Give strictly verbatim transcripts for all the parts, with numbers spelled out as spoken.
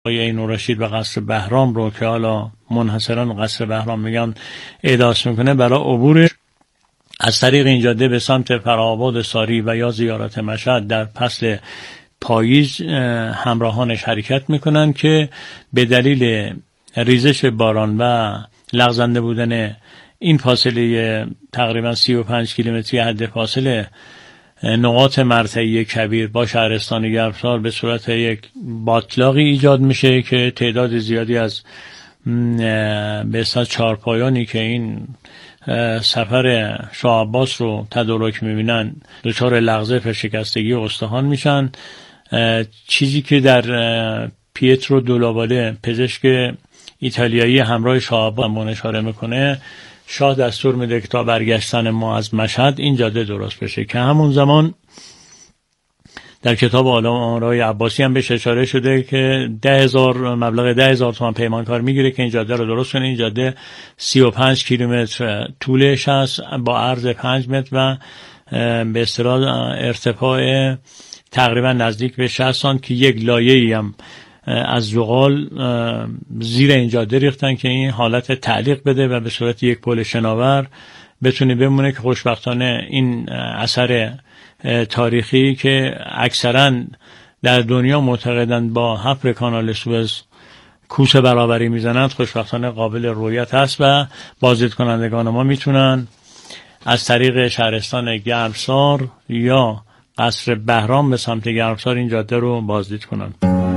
عین الرشید و قصر بهرام رو که حالا منحصرا قصر بهرام میگن احداث میکنه، برای عبور از طریق این جاده به سمت فرآباد ساری و یا زیارت مشهد در فصل پاییز همراهانش حرکت میکنن که به دلیل ریزش باران و لغزنده بودن این فاصله تقریبا سی و پنج کیلومتری حد فاصله نقاط مرتعی کبیر با شهرستان گرمسار به صورت یک باطلاقی ایجاد میشه که تعداد زیادی از به اصطلاح چهارپایانی که این سفر شاه عباس رو تدارک میبینن دچار لغزش و شکستگی استخوان میشن. چیزی که در پیترو دولاواله پزشک ایتالیایی همراه شاه عباس اشاره میکنه، شاه دستور میده که تا برگشتن ما از مشهد این جاده درست بشه، که همون زمان در کتاب آلام آمارای عباسی هم بهش اشاره شده که ده هزار مبلغ ده هزار تومان پیمانکار میگیره که این جاده رو درست کنه. این جاده سی و پنج کیلومتر طولش هست با عرض پنج متر و به اصطلاح ارتفاع تقریبا نزدیک به شصت سانتی که یک لایه‌ای هم از زغال زیر این جاده ریختن که این حالت تعلیق بده و به صورت یک پل شناور بتونه بمونه، که خوشبختانه این اثر تاریخی که اکثرا در دنیا معتقدند با حفر کانال سوئز کوسه برابری میزنند، خوشبختانه قابل رؤیت هست و بازدید کنندگان ما میتونن از طریق شهرستان گرمسار یا قصر بهرام به سمت گرمسار این جاده رو بازدید کنند.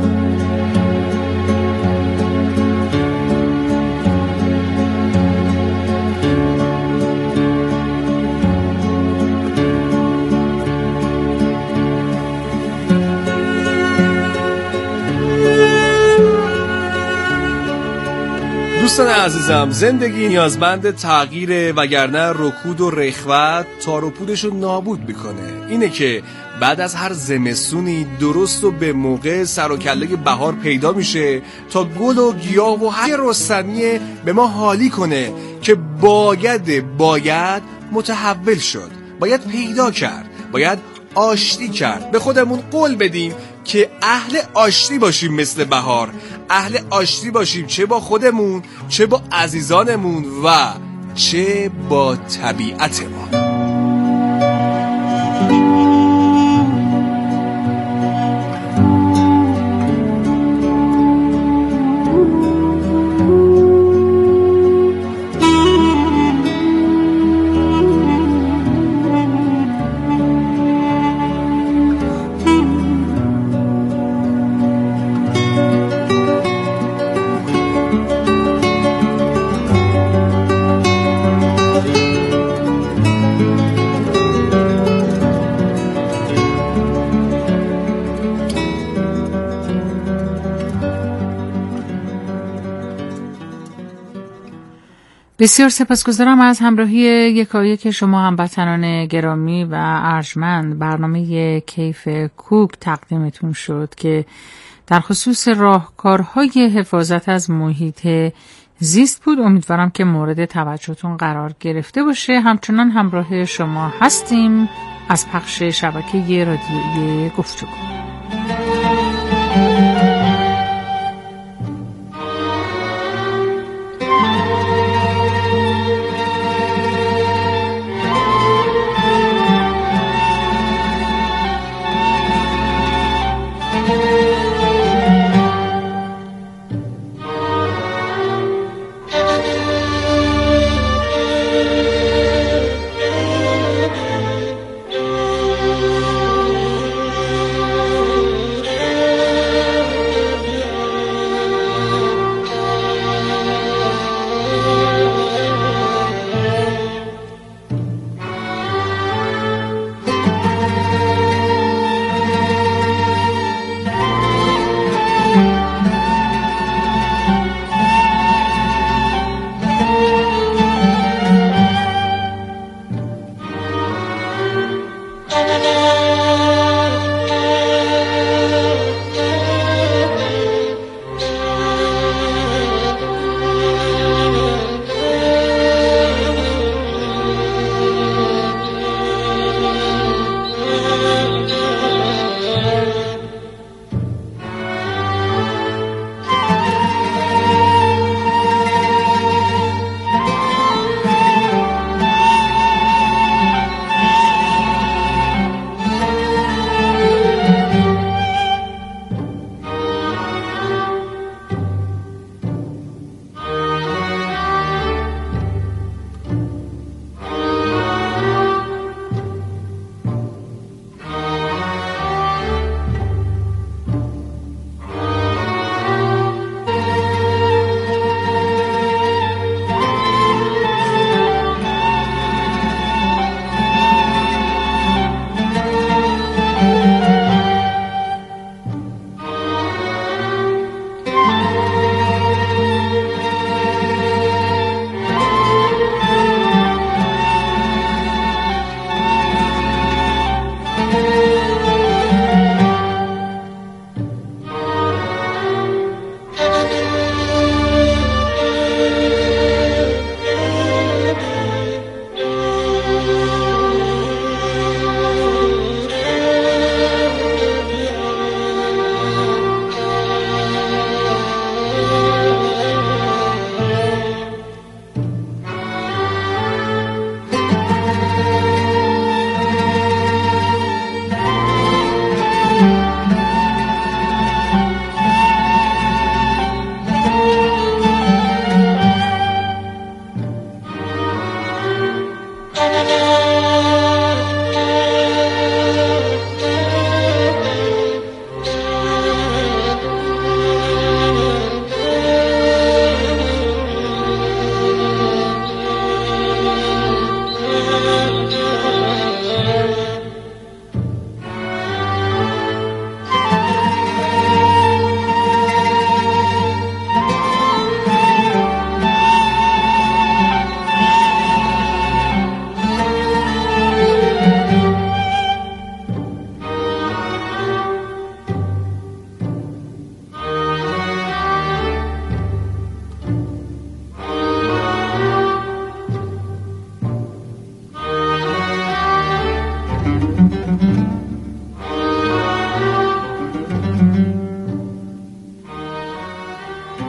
دوستان عزیزم، زندگی نیازمند تغییره، وگرنه رکود و رخوت تار و پودش رو نابود میکنه. اینه که بعد از هر زمستونی درست و به موقع سر و کله بهار پیدا میشه تا گل و گیاه و هر رستنیه به ما حالی کنه که باید باید متحول شد، باید پیدا کرد، باید آشتی کرد. به خودمون قول بدیم که اهل آشتی باشیم، مثل بهار اهل آشتی باشیم، چه با خودمون، چه با عزیزانمون و چه با طبیعت ما. بسیار سپاسگزارم از همراهی یکایک شما هموطنان گرامی و ارجمند. برنامه کیف کوک تقدیمتون شد که در خصوص راهکارهای حفاظت از محیط زیست بود. امیدوارم که مورد توجهتون قرار گرفته باشه. همچنان همراه شما هستیم از پخش شبکه رادیویی گفتگو.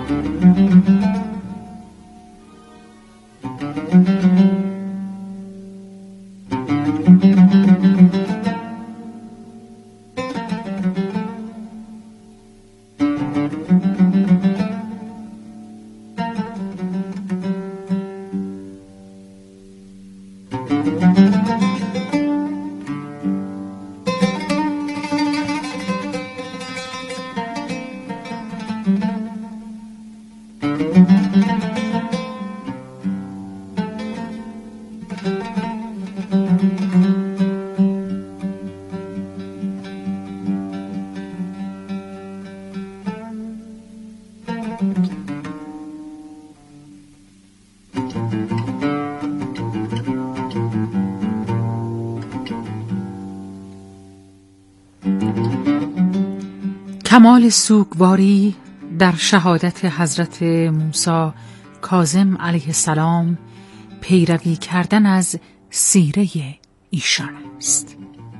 کمال سوگواری در شهادت حضرت موسی کاظم علیه السلام پیروی کردن از سیره ایشان است.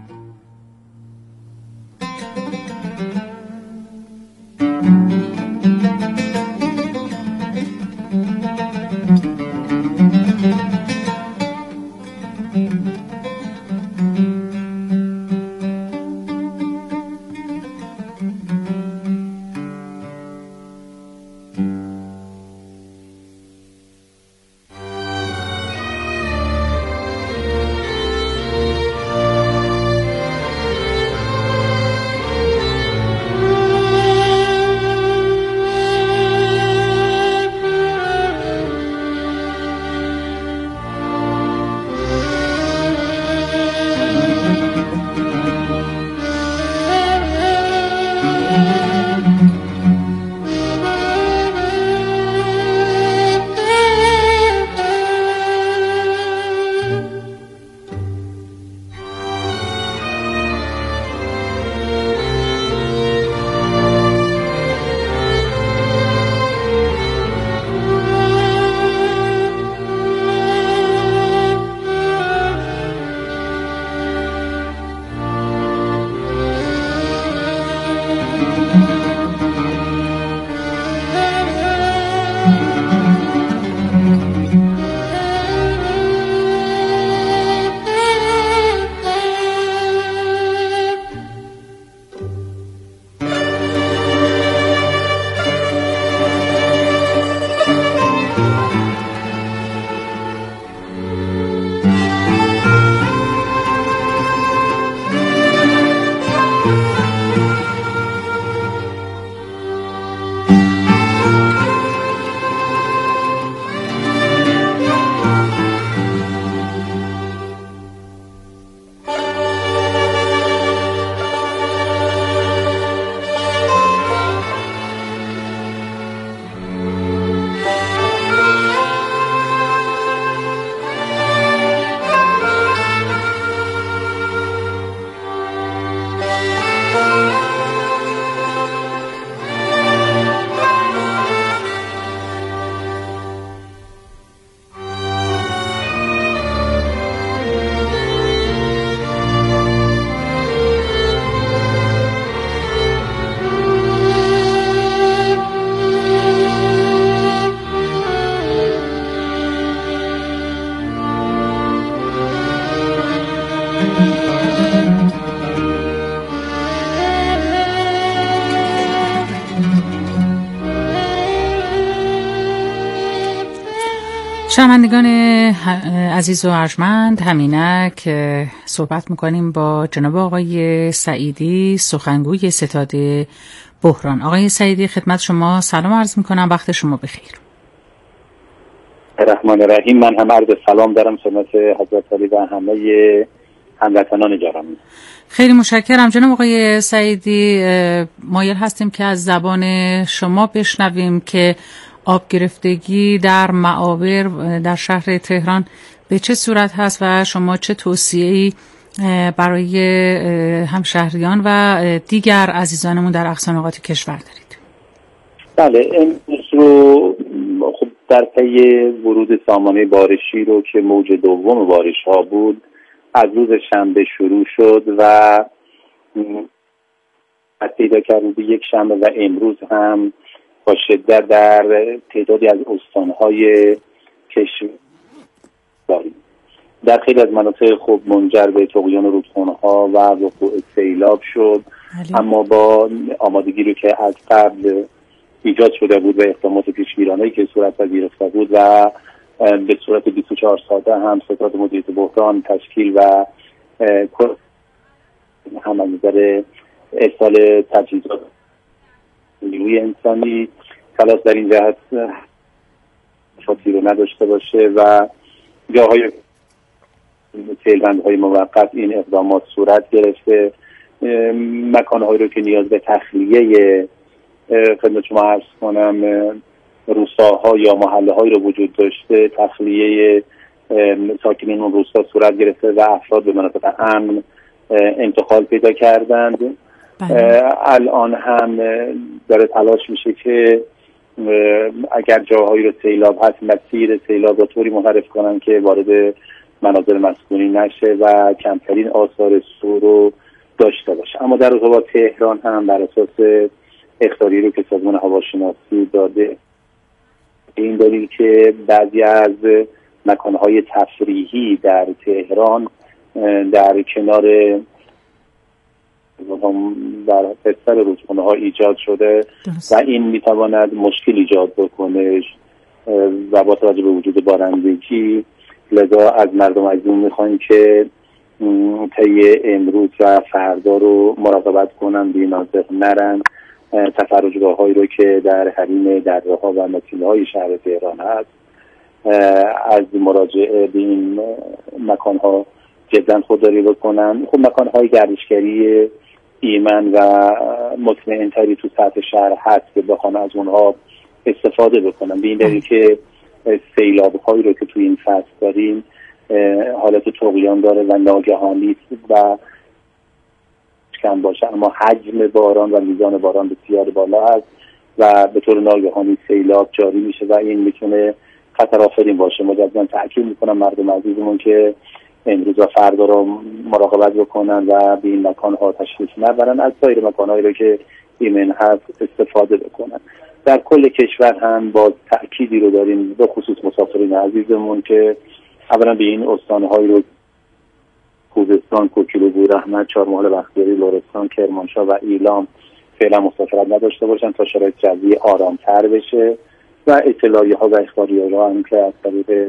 شنوندگان عزیز و ارجمند، همینک صحبت میکنیم با جناب آقای سعیدی، سخنگوی ستاد بحران. آقای سعیدی، خدمت شما سلام عرض میکنم، وقت شما بخیر. الرحمن الرحیم. من هم عرض سلام دارم خدمت حضرت علی و همه هموطنان گرامی. خیلی متشکرم جناب آقای سعیدی. مایل هستیم که از زبان شما بشنویم که آب گرفتگی در معابر در شهر تهران به چه صورت هست و شما چه توصیه‌ای برای همشهریان و دیگر عزیزانمون در اقصانقاط کشور دارید؟ بله، امروز رو خب در پی ورود سامانه بارشی رو که موج دوم بارش ها بود از روز شنبه شروع شد و پیدا کرد یک شنبه و امروز هم با شدت در تعدادی از استانهای کشور داریم. در خیلی از مناطق خوب منجر به طغیان رودخانه‌ها و وقوع سیلاب شد، اما با آمادگی رو که از قبل ایجاد شده بود و اقدامات پیشگیرانه‌ای که صورت پذیرفته بود و به صورت بیست و چهار ساعته هم ستاد مدیریت بحران تشکیل و هم از نظر ارسال تجهیزات نیروی انسانی خلاص در این جهت فاصله رو نداشته باشه و جاهای سیلبندهای موقت این اقدامات صورت گرفته. مکانهایی رو که نیاز به تخلیه خدمت شما عرض کنم روستاها یا محله هایی رو وجود داشته، تخلیه ساکنین اون روستا صورت گرفته و افراد به مناطق امن انتقال پیدا کردند. الان هم داره تلاش میشه که اگر جاهایی رو سیلاب هست مسیر سیلاب رو طوری منحرف کنن که وارد مناظر مسکونی نشه و کمترین آثار سو رو داشته باشه. اما در ارتباط تهران هم بر اساس اخطاری رو که سازمان هواشناسی داده این دلیل که بعضی از مکانهای تفریحی در تهران در کنار در بستر رودخانه ها ایجاد شده و این میتواند مشکل ایجاد بکنه و با توجه به وجود بارندگی لذا از مردم عزیزمون میخوایم که طی امروز و فردا رو مراقبت کنن، به این مناطق نرن. تفرجگاه هایی رو که در حریم دره ها و مسیله های شهر تهران هست از مراجعه به این مکان ها جدا خودداری بکنن. خب مکان های گردشگری ایمن و مطمئن تری تو سطح شهر هست که بخوان از اونها استفاده بکنن، به این دلیل که سیلاب هایی رو که توی این فصل داریم حالت طغیان داره و ناگهانی و کم باشه، اما حجم باران و میزان باران بسیار بالا هست و به طور ناگهانی سیلاب جاری میشه و این میتونه خطر آفرین باشه. مجددا تاکید میکنم مردم عزیزمون که امروز و فردا رو مراقبت بکنن و به این مکان ها تشریف نبرن، از سایر مکان هایی رو که ایمن هست استفاده بکنن. در کل کشور هم باز تأکیدی رو داریم به خصوص مسافرین عزیزمون که اولا به این استانهایی رو خوزستان، کوکیلو، بورحمت، چهارمحال بختیاری، لرستان، کرمانشاه و ایلام فعلا مسافرت نداشته باشن تا شرایط جوی آرامتر بشه و اطلاعیه ها و اخباریه ها هم که از طریق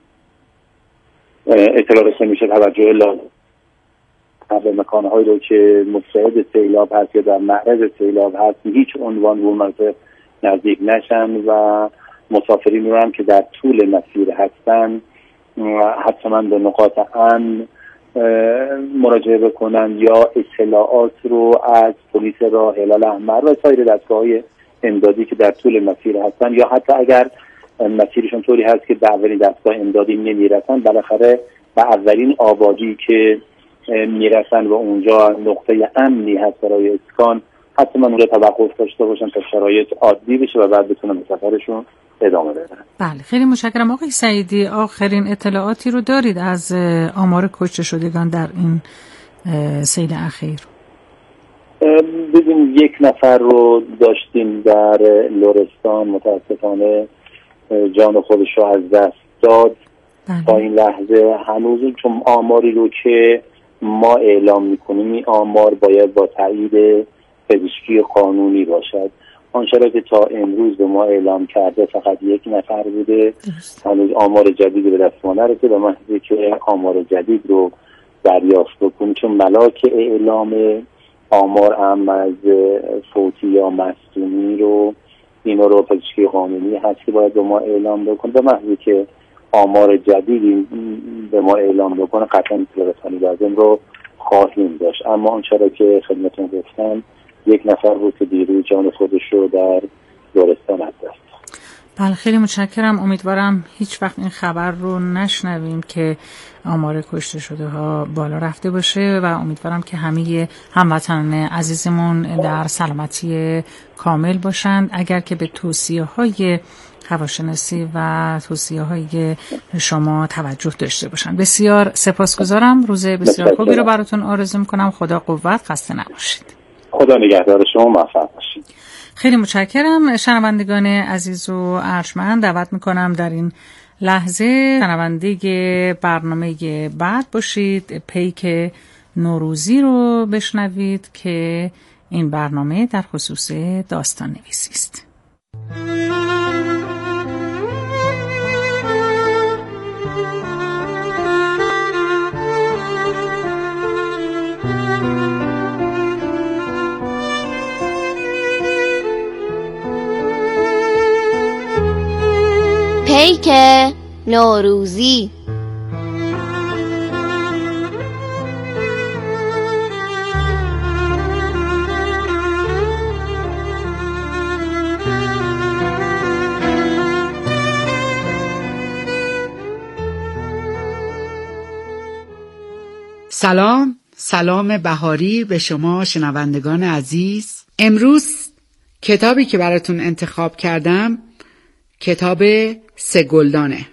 اطلاع رسانی میشه توجه لازم به مکانهایی رو که مستعد سیلاب هست یا در معرض سیلاب هست هیچ عنوان به مناطق نزدیک نشن و مسافرین رو هم که در طول مسیر هستن حتما به نقاط امن مراجعه بکنن یا اطلاعات رو از پلیس راه هلال احمر و سایر دستگاه‌های امدادی که در طول مسیر هستن یا حتی اگر مسیرشون طوری هست که به اولین دستگاه امدادی نمیرسن بالاخره به اولین آبادی که میرسن و اونجا نقطه امنی هست برای اسکان حتما اونجا توقف داشته باشن تا شرایط عادی بشه و بعد بتونن به سفرشون ادامه بدن. بله خیلی متشکرم آقای سعیدی. آخرین اطلاعاتی رو دارید از آمار کشته شدگان در این سیل اخیر؟ ببین یک نفر رو داشتیم در لرستان متاسفانه جان خودش رو از دست داد. بله. تا این لحظه هنوز چون آماری رو که ما اعلام میکنیم این آمار باید با تایید پزشکی قانونی باشد. آنچه را که تا امروز به ما اعلام کرده فقط یک نفر بوده. هنوز آمار جدید به دست ما نرسیده به محضی که آمار جدید رو دریافت بکنیم چون ملاک اعلام آمار هم از فوتی یا مصدومی رو اینا رو پزشکی قانونی هست که باید به ما اعلام بکنه. به محضی که آمار جدیدی به ما اعلام بکنه قطعا اطلاعاتی لازم رو خواهیم داشت. اما آنچه را که خدمتتون گفتم یک نفر بود که دیروز جان خودش رو در لرستان از دست. بله خیلی متشکرم. امیدوارم هیچ وقت این خبر رو نشنویم که آمار کشته شده ها بالا رفته باشه و امیدوارم که همه هموطنان عزیزمون در سلامتی کامل باشند. اگر که به توصیه های هواشناسی و توصیه های شما توجه داشته باشند. بسیار سپاسگزارم. روز بسیار خوبی رو براتون آرزو میکنم. خدا قوت، خسته نباشید. خدا نگهدار شما، موفق باشید. خیلی متشکرم. شنوندگان عزیز و ارجمند، دعوت میکنم در این لحظه شنونده برنامه بعد باشید. پیک نوروزی رو بشنوید که این برنامه در خصوص داستان نویسی است. پیک نوروزی. سلام، سلام بهاری به شما شنوندگان عزیز. امروز کتابی که براتون انتخاب کردم کتاب سه گلدانه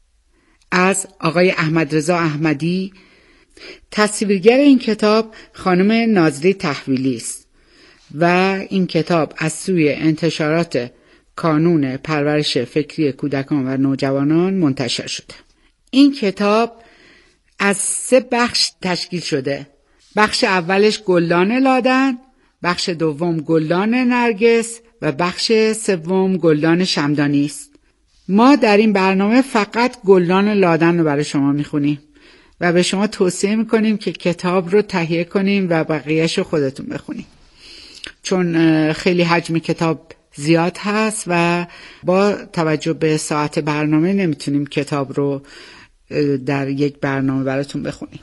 از آقای احمد رضا احمدی. تصویرگر این کتاب خانم نازلی تحویلی است و این کتاب از سوی انتشارات کانون پرورش فکری کودکان و نوجوانان منتشر شده. این کتاب از سه بخش تشکیل شده. بخش اولش گلدان لادن، بخش دوم گلدان نرگس و بخش سوم گلدان شمدانی است. ما در این برنامه فقط گلدان لادن رو برای شما میخونیم و به شما توصیه میکنیم که کتاب رو تهیه کنیم و بقیهش رو خودتون بخونیم، چون خیلی حجم کتاب زیاد هست و با توجه به ساعت برنامه نمیتونیم کتاب رو در یک برنامه براتون بخونیم.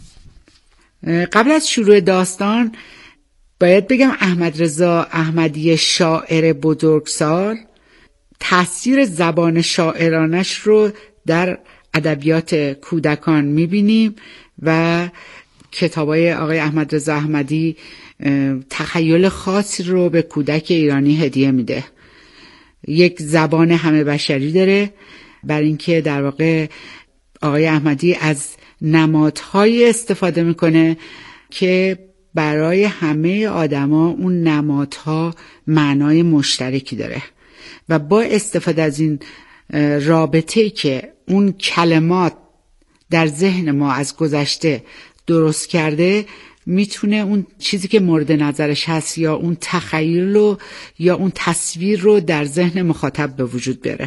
قبل از شروع داستان باید بگم احمد رضا احمدی شاعر بزرگسال تأثیر زبان شاعرانش رو در ادبیات کودکان میبینیم و کتابای آقای احمد رضا احمدی تخیل خاصی رو به کودک ایرانی هدیه میده. یک زبان همه بشری داره، بر اینکه در واقع آقای احمدی از نمادهای استفاده میکنه که برای همه آدما اون نمادها معنای مشترکی داره و با استفاده از این رابطه‌ای که اون کلمات در ذهن ما از گذشته درست کرده میتونه اون چیزی که مورد نظرش هست یا اون تخیل رو یا اون تصویر رو در ذهن مخاطب به وجود بیاره.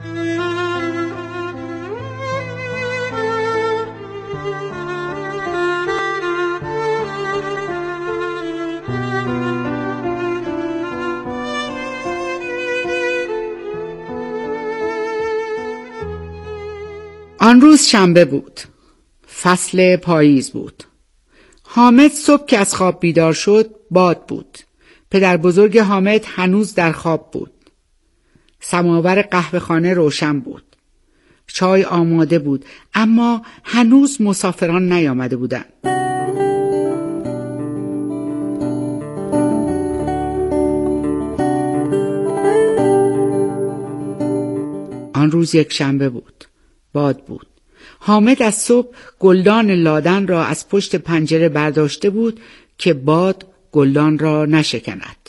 آن روز شنبه بود. فصل پاییز بود. حامد صبح که از خواب بیدار شد باد بود. پدر بزرگ حامد هنوز در خواب بود. سماور قهوه خانه روشن بود. چای آماده بود اما هنوز مسافران نیامده بودند. آن روز یک شنبه بود. باد بود. حامد از صبح گلدان لادن را از پشت پنجره برداشته بود که باد گلدان را نشکند.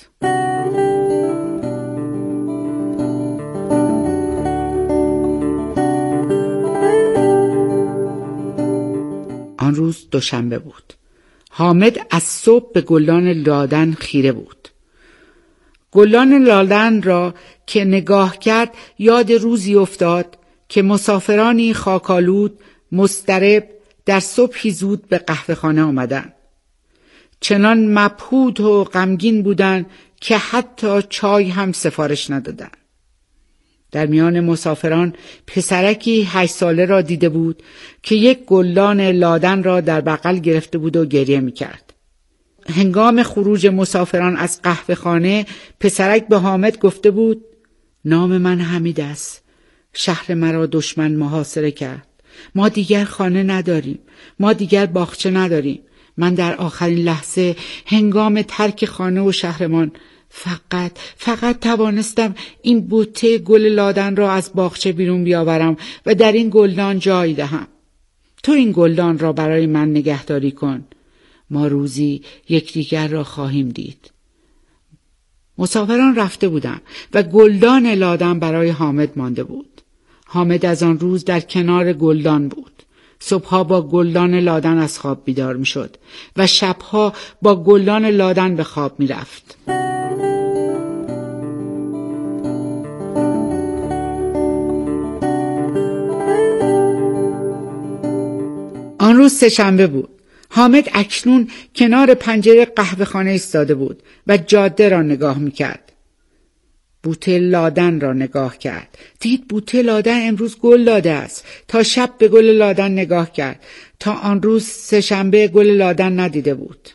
آن روز دوشنبه بود. حامد از صبح به گلدان لادن خیره بود. گلدان لادن را که نگاه کرد یاد روزی افتاد که مسافرانی خاکالود مضطرب در صبحی زود به قهوه خانه آمدند. چنان مبهوت و غمگین بودند که حتی چای هم سفارش ندادند. در میان مسافران پسرکی هشت ساله را دیده بود که یک گلدان لادن را در بغل گرفته بود و گریه می‌کرد. هنگام خروج مسافران از قهوه خانه پسرک به حامد گفته بود: نام من حمید است. شهر مرا دشمن محاصره کرد. ما دیگر خانه نداریم. ما دیگر باغچه نداریم. من در آخرین لحظه هنگام ترک خانه و شهرمان فقط فقط توانستم این بوته گل لادن را از باغچه بیرون بیاورم و در این گلدان جای دهم. تو این گلدان را برای من نگهداری کن. ما روزی یکدیگر را خواهیم دید. مسافران رفته بودند و گلدان لادن برای حامد مانده بود. حامد از آن روز در کنار گلدان بود. صبحها با گلدان لادن از خواب بیدار می شد و شبها با گلدان لادن به خواب می رفت. آن روز سه‌شنبه بود. حامد اکنون کنار پنجره قهوه خانه ایستاده بود و جاده را نگاه می کرد. بوته لادن را نگاه کرد. دید بوته لادن امروز گل داده است. تا شب به گل لادن نگاه کرد. تا آن روز سه‌شنبه گل لادن ندیده بود.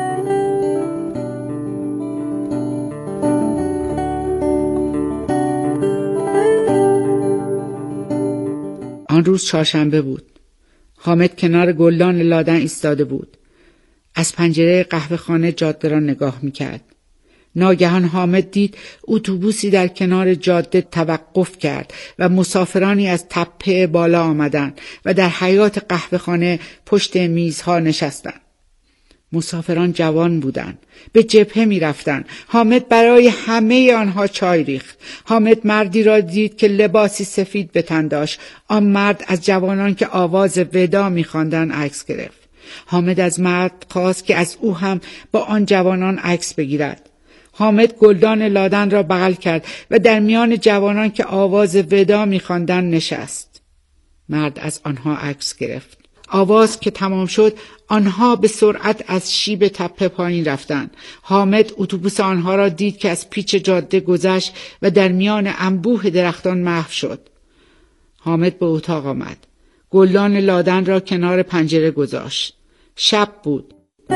آن روز چهارشنبه بود. حامد کنار گلدان لادن ایستاده بود. از پنجره قهوه خانه جاده را نگاه میکرد. ناگهان حامد دید اتوبوسی در کنار جاده توقف کرد و مسافرانی از تپه بالا آمدند و در حیاط قهوه خانه پشت میزها نشستند. مسافران جوان بودند. به جبهه می رفتند. حامد برای همه آنها چای ریخت. حامد مردی را دید که لباسی سفید به تن داشت. آن مرد از جوانان که آواز ودا می خواندند عکس گرفت. حامد از مرد خواست که از او هم با آن جوانان عکس بگیرد. حامد گلدان لادن را بغل کرد و در میان جوانان که آواز ودا می خواندند نشست. مرد از آنها عکس گرفت. آواز که تمام شد آنها به سرعت از شیب تپه پایین رفتند. حامد اتوبوس آنها را دید که از پیچ جاده گذشت و در میان انبوه درختان محو شد. حامد به اتاق آمد. گلدان لادن را کنار پنجره گذاشت. شب بود.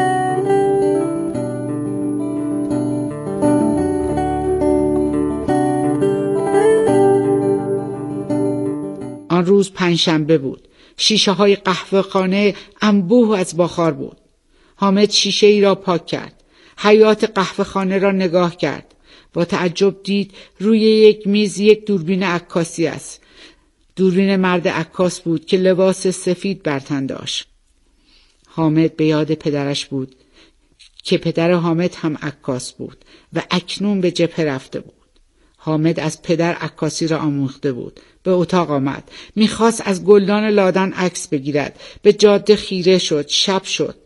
آن روز پنجشنبه بود. شیشه های قهوه خانه انبوه از بخار بود. حامد شیشه ای را پاک کرد. حیاط قهوه خانه را نگاه کرد. با تعجب دید روی یک میز یک دوربین عکاسی است. دوربین مرد عکاس بود که لباس سفید بر تن داشت. حامد به یاد پدرش بود که پدر حامد هم عکاس بود و اکنون به جبهه رفته بود. حامد از پدر عکاسی را آموخته بود. به اتاق آمد. میخواست از گلدان لادن عکس بگیرد. به جاده خیره شد. شب شد.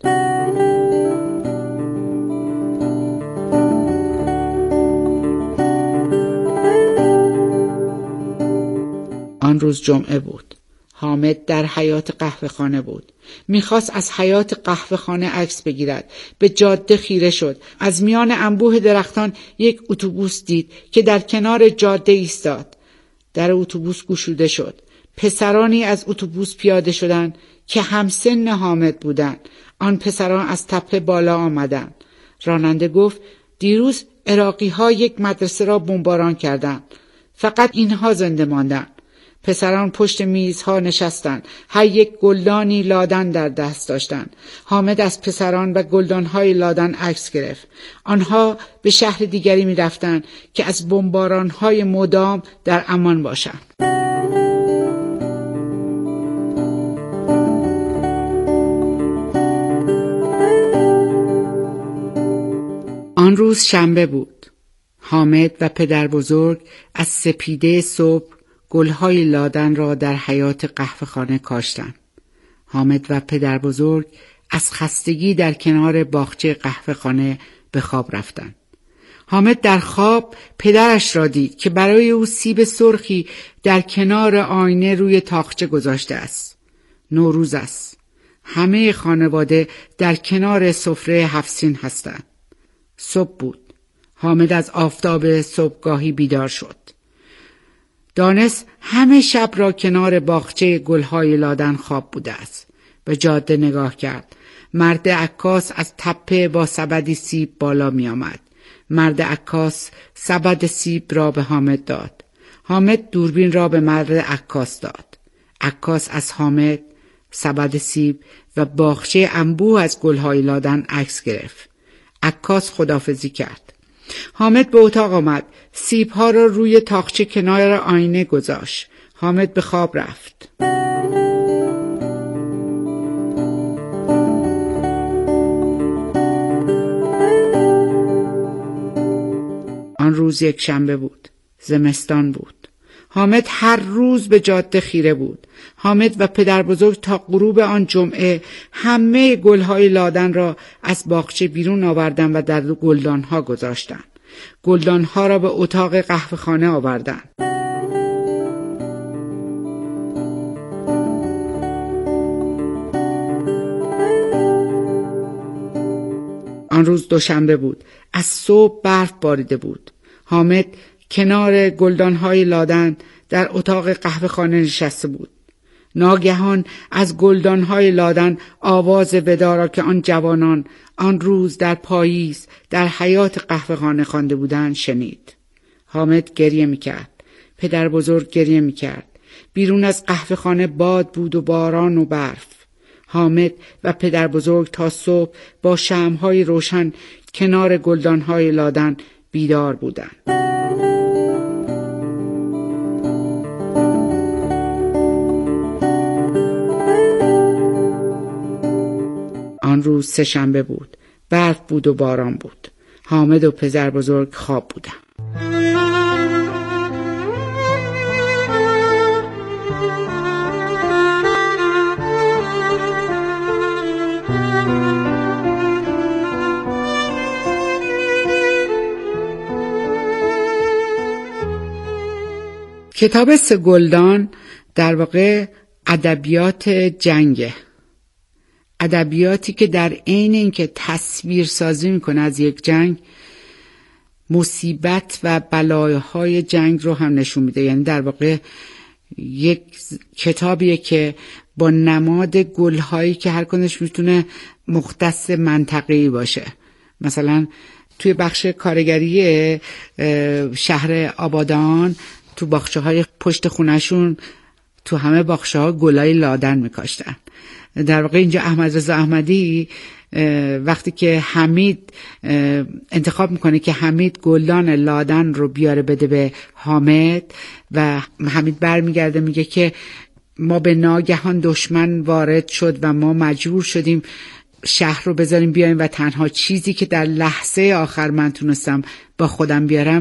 آن روز جمعه بود. حامد در حیاط قهوه خانه بود. میخواست از حیاط قهوه خانه عکس بگیرد. به جاده خیره شد. از میان انبوه درختان یک اتوبوس دید که در کنار جاده ایستاد. در اتوبوس گشوده شد. پسرانی از اتوبوس پیاده شدند که همسن حامد بودند. آن پسران از تپه بالا آمدند. راننده گفت دیروز عراقی ها یک مدرسه را بمباران کردند. فقط اینها زنده ماندند. پسران پشت میزها نشستند. هر یک گلدانی لادن در دست داشتند. حامد از پسران و گلدانهای لادن عکس گرفت. آنها به شهر دیگری می رفتند که از بمبارانهای مدام در امان باشند. آن روز شنبه بود. حامد و پدر بزرگ از سپیده صبح گلهای لادن را در حیاط قهوه خانه کاشتند. حامد و پدر بزرگ از خستگی در کنار باغچه قهوه خانه به خواب رفتند. حامد در خواب پدرش را دید که برای او سیب سرخی در کنار آینه روی تاقچه گذاشته است. نوروز است. همه خانواده در کنار سفره هفسین هستند. صبح بود. حامد از آفتاب صبحگاهی بیدار شد. دانست همه شب را کنار باغچه گلهای لادن خواب بوده است. به جاده نگاه کرد. مرد عکاس از تپه با سبدی سیب بالا می آمد. مرد عکاس سبد سیب را به حامد داد. حامد دوربین را به مرد عکاس داد. عکاس از حامد سبد سیب و باغچه انبوه از گلهای لادن عکس گرفت. عکاس خداحافظی کرد. حامد به اتاق آمد. سیب‌ها را روی تاقچه کنار آینه گذاشت. حامد به خواب رفت. روز یک شنبه بود. زمستان بود. حامد هر روز به جاده خیره بود. حامد و پدر بزرگ تا غروب آن جمعه همه گلهای لادن را از باغچه بیرون آوردند و در گلدانها گذاشتند. گلدانها را به اتاق قهوه خانه آوردند. آن روز دوشنبه بود. از صبح برف باریده بود. حامد کنار گلدانهای لادن در اتاق قهوه خانه نشسته بود. ناگهان از گلدانهای لادن آواز ودا را که آن جوانان آن روز در پاییز در حیاط قهوه خانه خوانده بودند شنید. حامد گریه میکرد. پدر بزرگ گریه میکرد. بیرون از قهوه خانه باد بود و باران و برف. حامد و پدر بزرگ تا صبح با شمع‌های روشن کنار گلدانهای لادن بیدار بودند. آن روز سه شنبه بود. برف بود و باران بود. حامد و پدر بزرگ خواب بودند. کتاب سه گلدان در واقع ادبیات جنگه. ادبیاتی که در عین اینکه تصویر سازی میکنه از یک جنگ، مصیبت و بلایای جنگ رو هم نشون میده. یعنی در واقع یک کتابیه که با نماد گلهایی که هر کدومش میتونه مختص منطقه‌ای باشه. مثلا توی بخش کارگری شهر آبادان تو باغچه های پشت خونشون تو همه باغچه ها گلای لادن میکاشتن. در واقع اینجا احمد رضا احمدی وقتی که حمید انتخاب میکنه که حمید گلدان لادن رو بیاره بده به حامد و حمید برمیگرده میگه که ما به ناگهان دشمن وارد شد و ما مجبور شدیم شهر رو بذاریم بیایم و تنها چیزی که در لحظه آخر من تونستم با خودم بیارم